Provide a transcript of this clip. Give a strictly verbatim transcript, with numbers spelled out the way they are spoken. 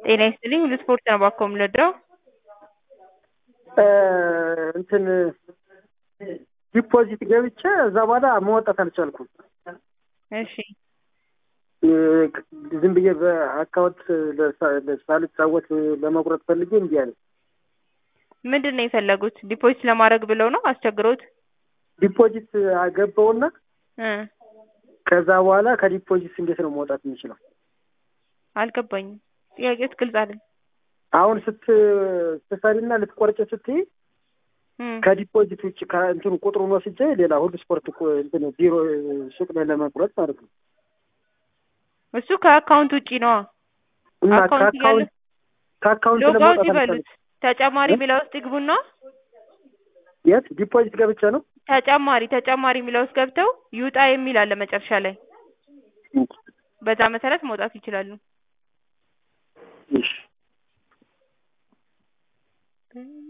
ጤና ይስጥልኝ ለስፖርት ነው እባክዎ የምንረዳው? እንትን ዲፖዚት ገብቼ እዛ በኋላ መውጣት አልቻልኩም። እሺ ዝም ብዬ በአካውንት ሳልጫወት ለመቁረጥ ፈልጌ እምቢ አለኝ። ምንድን ነው የፈለጉት? ዲፖዚት ለማድረግ ብለው ነው አስቸግሮት? ዲፖዚት አገባውና እ ከዛ በኋላ ከዲፖዚት እንዴት ነው መውጣት የምችለው? አልገባኝም። ጥያቄው ግልጽ አይደለም። አሁን ስት ስትሰሪና ልትቆርጭ ስትይ ከዲፖዚት ውጭ ከእንትኑ ቁጥሩን ወስጄ ሌላ ሁሉ ስፖርት እኮ እንትን ቢሮ ሱቅ ላይ ለመቁረጥ ማለት ነው። እሱ ከአካውንት ውጪ ነው። እና ከአካውንት ከአካውንት ለመውጣት ይበሉት። ተጨማሪ የሚለው ውስጥ ይግቡና የት ዲፖዚት ገብቼ ነው ተጨማሪ ተጨማሪ የሚለው ውስጥ ገብተው ይውጣ የሚል አለ መጨረሻ ላይ። በዛ መሰረት መውጣት ይችላሉ። እሺ